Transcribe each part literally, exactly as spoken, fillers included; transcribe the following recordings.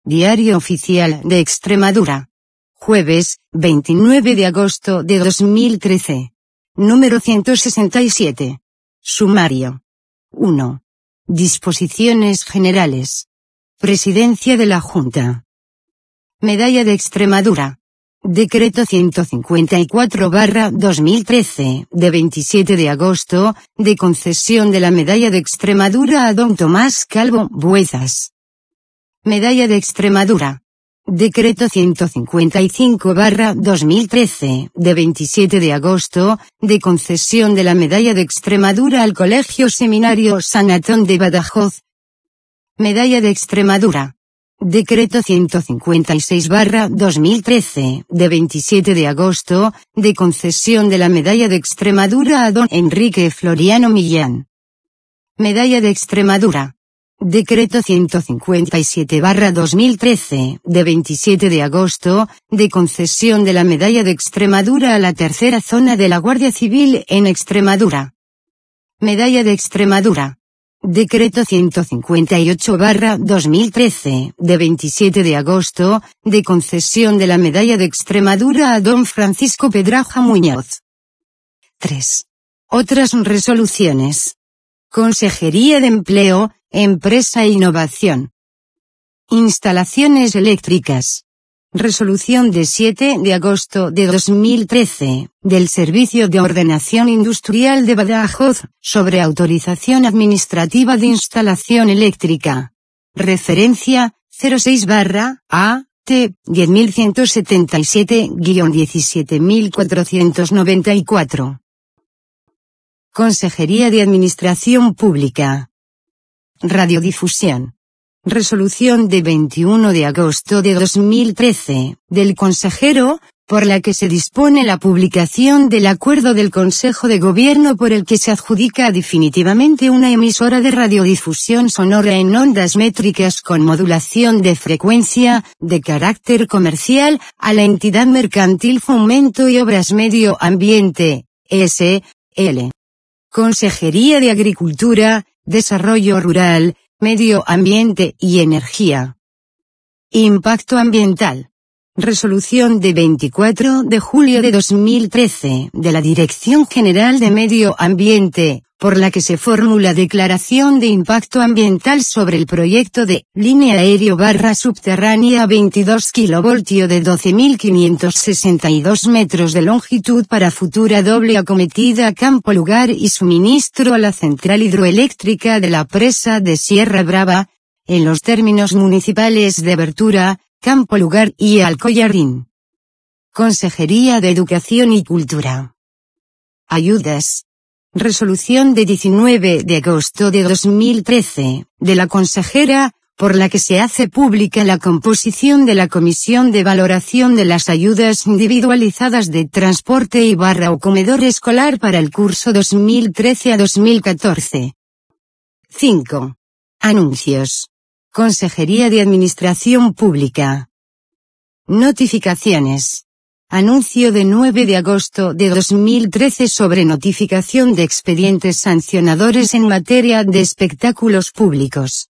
Diario Oficial de Extremadura. Jueves, veintinueve de agosto de dos mil trece. Número ciento sesenta y siete. Sumario. uno. Disposiciones generales. Presidencia de la Junta. Medalla de Extremadura. Decreto ciento cincuenta y cuatro barra dos mil trece, de veintisiete de agosto, de concesión de la Medalla de Extremadura a don Tomás Calvo Buezas. Medalla de Extremadura. Decreto ciento cincuenta y cinco barra dos mil trece, de veintisiete de agosto, de concesión de la Medalla de Extremadura al Colegio Seminario San Antón de Badajoz. Medalla de Extremadura. Decreto ciento cincuenta y seis barra dos mil trece, de veintisiete de agosto, de concesión de la Medalla de Extremadura a don Enrique Floriano Millán. Medalla de Extremadura. Decreto ciento cincuenta y siete barra dos mil trece, de veintisiete de agosto, de concesión de la Medalla de Extremadura a la tercera zona de la Guardia Civil en Extremadura. Medalla de Extremadura. Decreto ciento cincuenta y ocho barra dos mil trece, de veintisiete de agosto, de concesión de la Medalla de Extremadura a don Francisco Pedraja Muñoz. tres. Otras resoluciones. Consejería de Empleo, Empresa e Innovación. Instalaciones eléctricas. Resolución de siete de agosto de dos mil trece, del Servicio de Ordenación Industrial de Badajoz, sobre autorización administrativa de instalación eléctrica. Referencia, cero seis barra, A, T, diez mil ciento setenta y siete guion diecisiete mil cuatrocientos noventa y cuatro. Consejería de Administración Pública. Radiodifusión. Resolución de veintiuno de agosto de dos mil trece, del consejero, por la que se dispone la publicación del acuerdo del Consejo de Gobierno por el que se adjudica definitivamente una emisora de radiodifusión sonora en ondas métricas con modulación de frecuencia, de carácter comercial, a la entidad mercantil Fomento y Obras Medio Ambiente, S L. Consejería de Agricultura, Desarrollo Rural, Medio Ambiente y Energía. Impacto Ambiental. Resolución de veinticuatro de julio de dos mil trece, de la Dirección General de Medio Ambiente, por la que se formula declaración de impacto ambiental sobre el proyecto de línea aéreo barra subterránea a veintidós kilovoltios de doce mil quinientos sesenta y dos metros de longitud para futura doble acometida Campo Lugar y suministro a la central hidroeléctrica de la presa de Sierra Brava, en los términos municipales de Bertura, Campo Lugar y Alcoyarín. Consejería de Educación y Cultura. Ayudas. Resolución de diecinueve de agosto de dos mil trece, de la consejera, por la que se hace pública la composición de la Comisión de Valoración de las Ayudas Individualizadas de Transporte y barra o comedor escolar para el curso dos mil trece a dos mil catorce. cinco. Anuncios. Consejería de Administración Pública. Notificaciones. Anuncio de nueve de agosto de dos mil trece sobre notificación de expedientes sancionadores en materia de espectáculos públicos.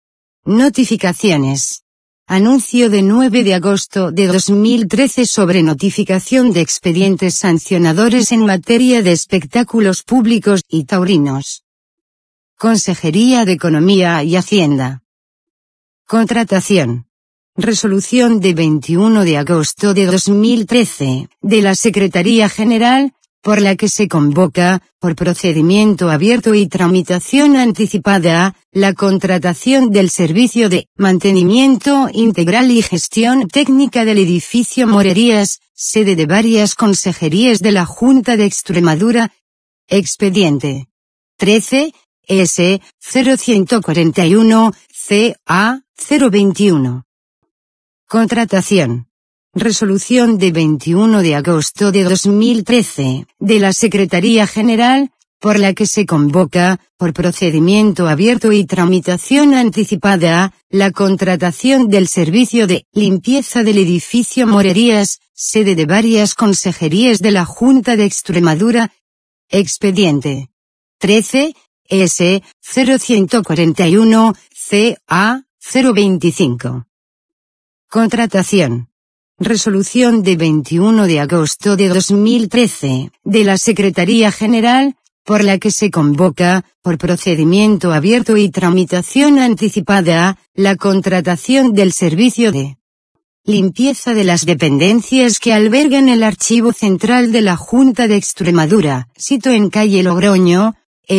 Notificaciones. Anuncio de nueve de agosto de dos mil trece sobre notificación de expedientes sancionadores en materia de espectáculos públicos y taurinos. Consejería de Economía y Hacienda. Contratación. Resolución de veintiuno de agosto de dos mil trece, de la Secretaría General, por la que se convoca, por procedimiento abierto y tramitación anticipada, la contratación del servicio de mantenimiento integral y gestión técnica del edificio Morerías, sede de varias consejerías de la Junta de Extremadura. Expediente. trece, S, cero ciento cuarenta y uno, C A, cero veintiuno. Contratación. Resolución de veintiuno de agosto de dos mil trece, de la Secretaría General, por la que se convoca, por procedimiento abierto y tramitación anticipada, la contratación del servicio de limpieza del edificio Morerías, sede de varias consejerías de la Junta de Extremadura. Expediente. trece, S, cero ciento cuarenta y uno, C A, cero veinticinco. Contratación. Resolución de veintiuno de agosto de dos mil trece, de la Secretaría General, por la que se convoca, por procedimiento abierto y tramitación anticipada, la contratación del servicio de limpieza de las dependencias que albergan el Archivo Central de la Junta de Extremadura, sito en calle Logroño,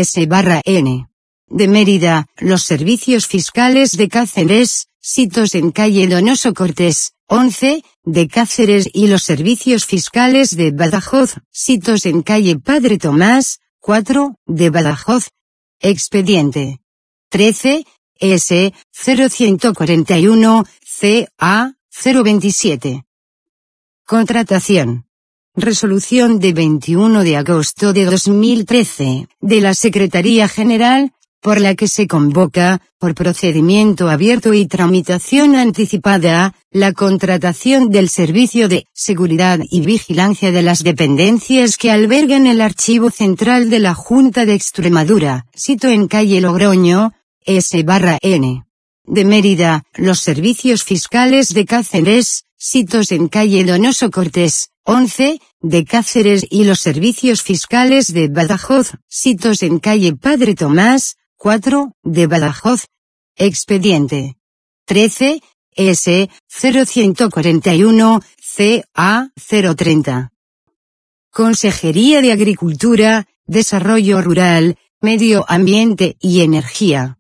S/N. De Mérida, los servicios fiscales de Cáceres, sitos en calle Donoso Cortés, once, de Cáceres y los servicios fiscales de Badajoz, sitos en calle Padre Tomás, cuatro, de Badajoz. Expediente trece, S, cero uno cuatro uno, C A, cero veintisiete. Contratación. Resolución de veintiuno de agosto de dos mil trece, de la Secretaría General, por la que se convoca, por procedimiento abierto y tramitación anticipada, la contratación del servicio de seguridad y vigilancia de las dependencias que albergan el Archivo Central de la Junta de Extremadura, sito en calle Logroño, S/N. De Mérida, los servicios fiscales de Cáceres, sitos en calle Donoso Cortés, once, de Cáceres y los servicios fiscales de Badajoz, sitos en calle Padre Tomás, cuatro, de Badajoz. Expediente trece, S, cero uno cuatro uno, C A, cero treinta. Consejería de Agricultura, Desarrollo Rural, Medio Ambiente y Energía.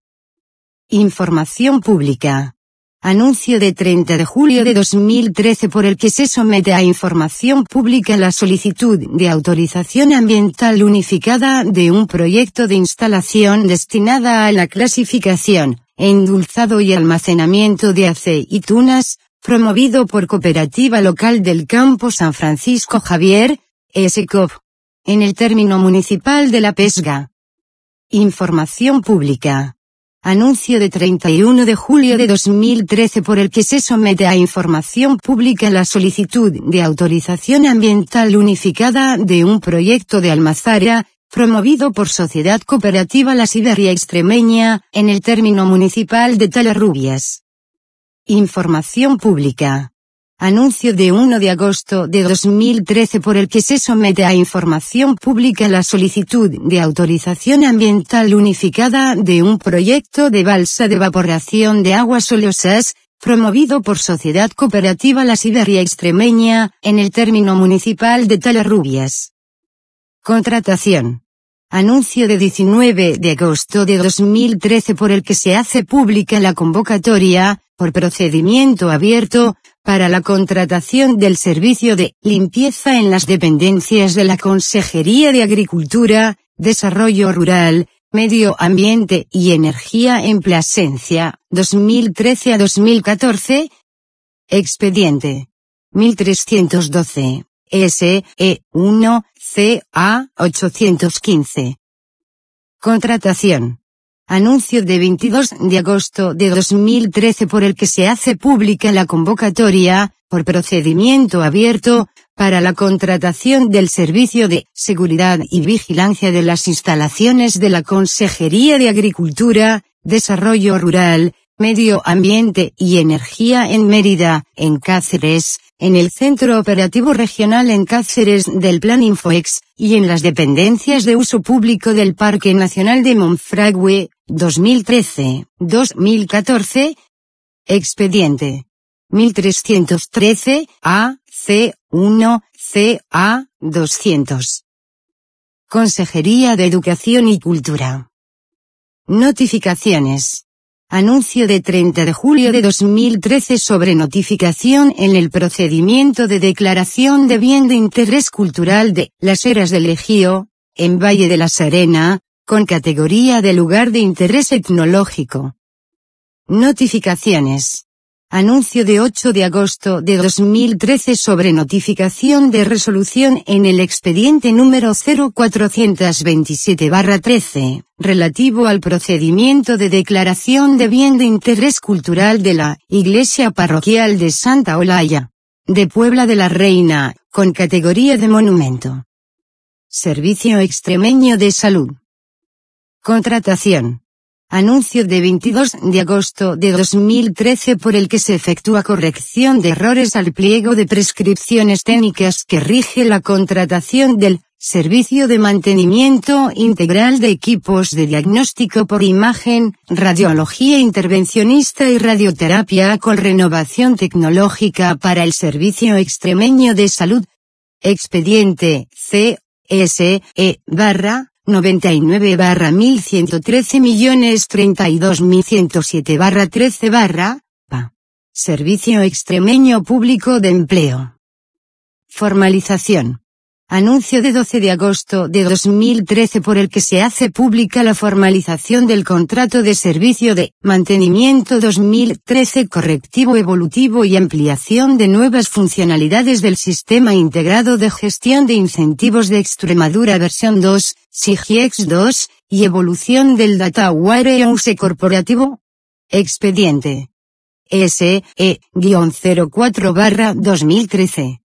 Información pública. Anuncio de treinta de julio de dos mil trece por el que se somete a información pública la solicitud de autorización ambiental unificada de un proyecto de instalación destinada a la clasificación, endulzado y almacenamiento de aceitunas, promovido por Cooperativa Local del Campo San Francisco Javier, S C O P, en el término municipal de La Pesga. Información pública. Anuncio de treinta y uno de julio de dos mil trece por el que se somete a información pública la solicitud de autorización ambiental unificada de un proyecto de almazara, promovido por Sociedad Cooperativa La Siberia Extremeña, en el término municipal de Talarrubias. Información pública. Anuncio de uno de agosto de dos mil trece por el que se somete a información pública la solicitud de autorización ambiental unificada de un proyecto de balsa de evaporación de aguas oleosas, promovido por Sociedad Cooperativa La Siberia Extremeña, en el término municipal de Talarrubias. Contratación. Anuncio de diecinueve de agosto de dos mil trece por el que se hace pública la convocatoria, por procedimiento abierto, para la contratación del servicio de limpieza en las dependencias de la Consejería de Agricultura, Desarrollo Rural, Medio Ambiente y Energía en Plasencia, dos mil trece a dos mil catorce. Expediente mil trescientos doce, S E uno, C A ochocientos quince. Contratación. Anuncio de veintidós de agosto de dos mil trece por el que se hace pública la convocatoria, por procedimiento abierto, para la contratación del servicio de seguridad y vigilancia de las instalaciones de la Consejería de Agricultura, Desarrollo Rural, Medio Ambiente y Energía en Mérida, en Cáceres, en el Centro Operativo Regional en Cáceres del Plan Infoex, y en las dependencias de uso público del Parque Nacional de Monfragüe, dos mil trece a dos mil catorce. Expediente mil trescientos trece, A, C uno, C A, doscientos. Consejería de Educación y Cultura. Notificaciones. Anuncio de treinta de julio de dos mil trece sobre notificación en el procedimiento de declaración de bien de interés cultural de Las Heras del Ejío, en Valle de la Serena, con categoría de lugar de interés etnológico. Notificaciones. Anuncio de ocho de agosto de dos mil trece sobre notificación de resolución en el expediente número cero cuatrocientos veintisiete barra trece, relativo al procedimiento de declaración de bien de interés cultural de la Iglesia Parroquial de Santa Olaya, de Puebla de la Reina, con categoría de monumento. Servicio Extremeño de Salud. Contratación. Anuncio de veintidós de agosto de dos mil trece por el que se efectúa corrección de errores al pliego de prescripciones técnicas que rige la contratación del servicio de mantenimiento integral de equipos de diagnóstico por imagen, radiología intervencionista y radioterapia con renovación tecnológica para el Servicio Extremeño de Salud. Expediente C S E barra noventa y nueve barra mil ciento trece millones treinta y dos mil ciento siete barra trece barra P A. Servicio Extremeño Público de Empleo. Formalización. Anuncio de doce de agosto de dos mil trece por el que se hace pública la formalización del contrato de servicio de mantenimiento dos mil trece correctivo evolutivo y ampliación de nuevas funcionalidades del Sistema Integrado de Gestión de Incentivos de Extremadura versión dos, SIGIEX dos, y evolución del Data Warehouse corporativo. Expediente S E cero cuatro barra dos mil trece.